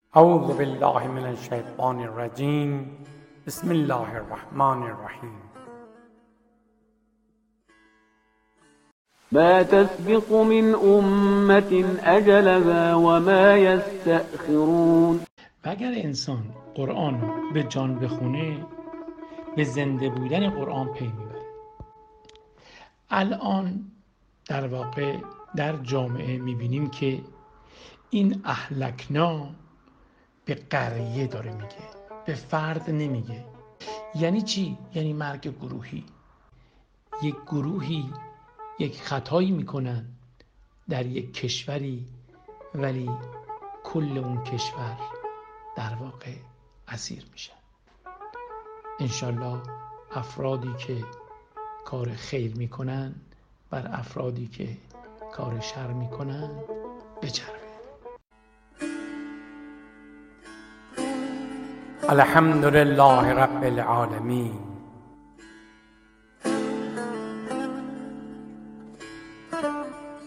اعوذ بالله من الشیطان الرجیم. بسم الله الرحمن الرحیم. ما تسبق من أمة أجلها وما يستأخرون. و اگر انسان قرآن رو به جان بخونه به زنده بودن قرآن پی میبره. الان در واقع در جامعه میبینیم که این اهلکنا به قریه داره میگه، به فرد نمیگه. یعنی چی؟ یعنی مرگ گروهی. یک گروهی یک خطایی میکنن در یک کشوری، ولی کل اون کشور در واقع اسیر میشن. انشالله افرادی که کار خیر میکنن بر افرادی که کار شر میکنن بچربه. الحمد لله رب العالمین.